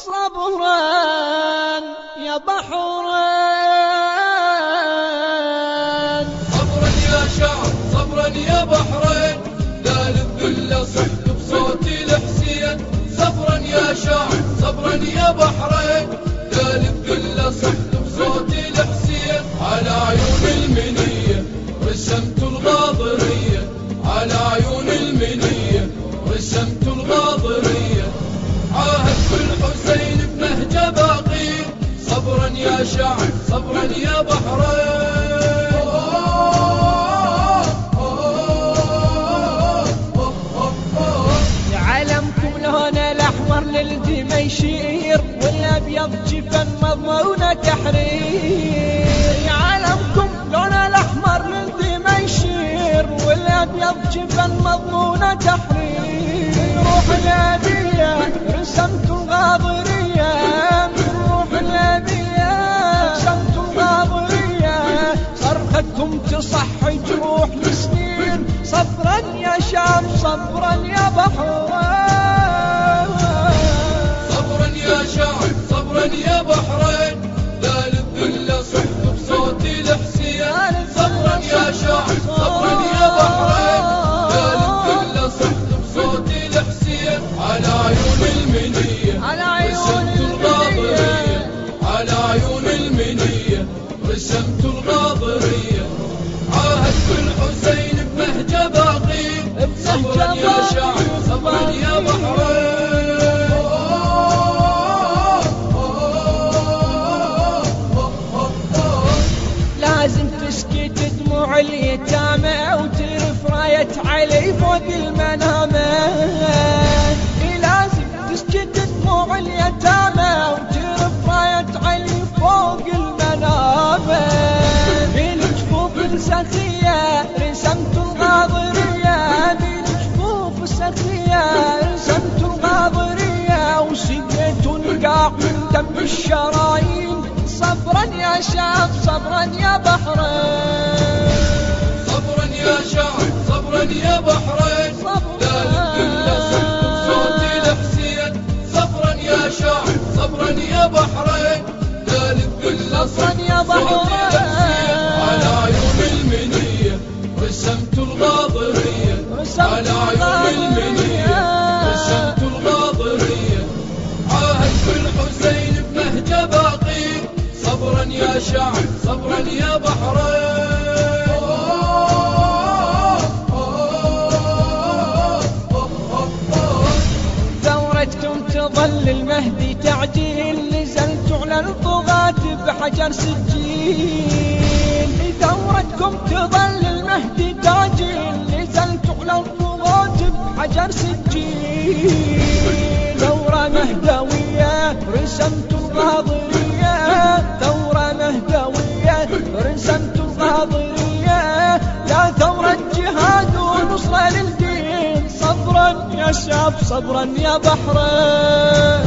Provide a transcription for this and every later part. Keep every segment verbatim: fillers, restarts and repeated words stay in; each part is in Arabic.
صبرا يا بحرين، صبرا يا شعب صبرا يا بحرين، لا للذل صحت بصوتي الحسين. صبرا يا شعب صبرا يا بحرين، لا للذل صحت بصوتي الحسين. على عيون المنية رسمت الغاضرية، على عيون المنية رسمت الغاضرية. عاهدت الحسين بنهجه باقي، صبرا يا شعب صبرا يا بحرين. علمكم لونه الأحمر للدمى يشير، والأبيض جفن مضمونه تحرير. علمكم لونه الأحمر للدمى يشير، والأبيض جفن مضمونه تحرير. روح الأبية رسمت الغاضرية، من روح الأبية رسمت الغاضرية. صرختكم تصحي جروح لسنين، صبرا يا شعب صبرا يا بحرين. صبرا يا شعب صبرا يا بحرين، لا للذل صحت بصوتي الحسين. صبرا يا شعب صبرا يا بحرين، لا للذل صحت بصوتي الحسين. على عيون المنية على عيون رسمت الغاضرية، على عيون المنية رسمت الغاضرية. عاهدت الحسين بنهجه باقي، صبرا يا شعب صبرا يا بحرين. لازم تسكت دموع اليتامى وترف راية علي فوق المنامة. لازم تسكت دموع اليتامى وترف راية علي فوق المنامة. بالجفوف السخية رسمت الغاضرية، بالجفوف السخية رسمت الغاضرية. وسقيت القاع من دم الشرايين، صبرا يا شعب صبرا يا بحرين. صبرا يا شعب صبرا يا بحرين، لا للذل صحت بصوتي الحسين. صبرا يا شعب صبرا يا بحرين، لا للذل صحت يا بصوتي الحسين. على عيون المنية رسمت الغاضرية، على عيون المنية رسمت الغاضرية. عاهدت الحسين بنهجه باقي، صبرا يا شعب صبرا يا بحرين. ثورتكم تظل المهدي تعجيل، نزلت على الطغاة بحجر سجين. ثورتكم تظل المهدي تعجيل، نزلت على الطغاة بحجر سجين. ثورة مهدوية رسمت الغاضرية، ثورة مهدوية رسمت الغاضرية. يا ثورة جهاد ونصرة للدين، صبرا يا شعب صبرا يا بحرين.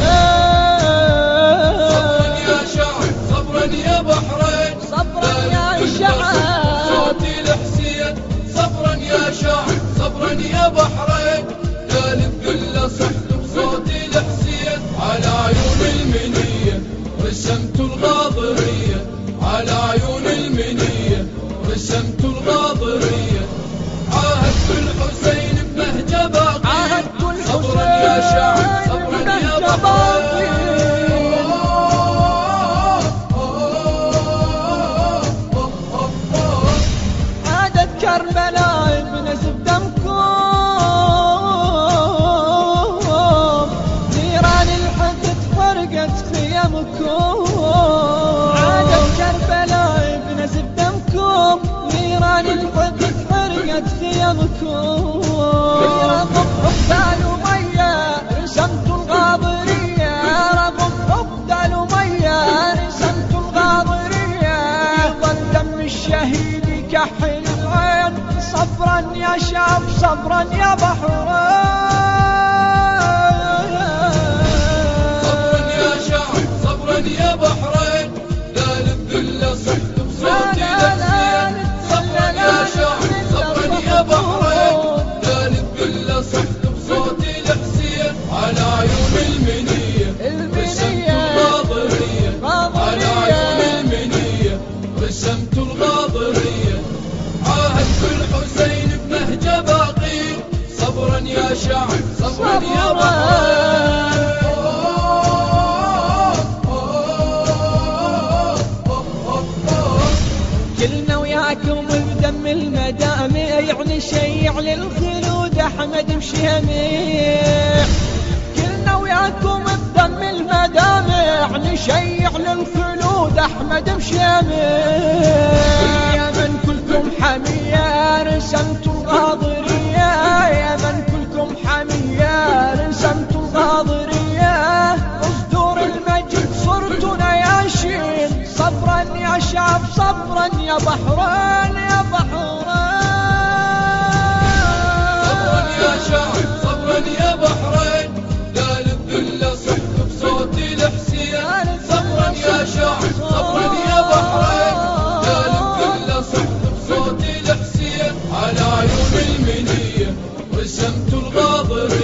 صبرا يا شعب صبرا يا بحرين، صبرا يا شعب صوتي الحسين. صبرا يا شعب صبرا يا بحرين، لا للذل صحت بصوتي الحسين. على عيون المنية رسمت الغاضرية، على عيون المنية رسمت الغاضرية. عاهدت الحسين بنهجه باقي، صبرا يا شعب صبرا يا بحرين. عادت كربلاء بنزف دمكم، نيران الحقد حرقت خيامكم. عادت كربلاء بنزف دمكم، نيران الحقد حرقت خيامكم. رغم حب أمية رسمت الغاضرية، رغم حب أمية رسمت الغاضرية. يظل دم الشهيد يكحل العين، صبرا يا شعب صبرا يا بحرين. صبرا يا شعب صبرا يا بحرين، لا للذل صحت بصوتي الحسين. صبرا يا شعب صبرا يا بحرين، لا للذل صحت بصوتي الحسين. على عيون المنية رسمت نشيع للخلود أحمد مشيميع، كلنا وياكم بضم المدامع نشيع للخلود أحمد مشيميع. يا من كلكم حمية رسمتوا الغاضرية، يا من كلكم حمية رسمتوا الغاضرية، اصدور المجد صرتوا نياشين، صبرا يا شعب صبرا يا بحرين يا بحرين. صبرا يا شعب صبرا يا بحرين، لا للذلة صحت بصوتي الحسين. صبرا يا شعب صبرا يا بحرين، لا للذلة صحت بصوتي الحسين. على عيون المنية رسمت الغاضرية،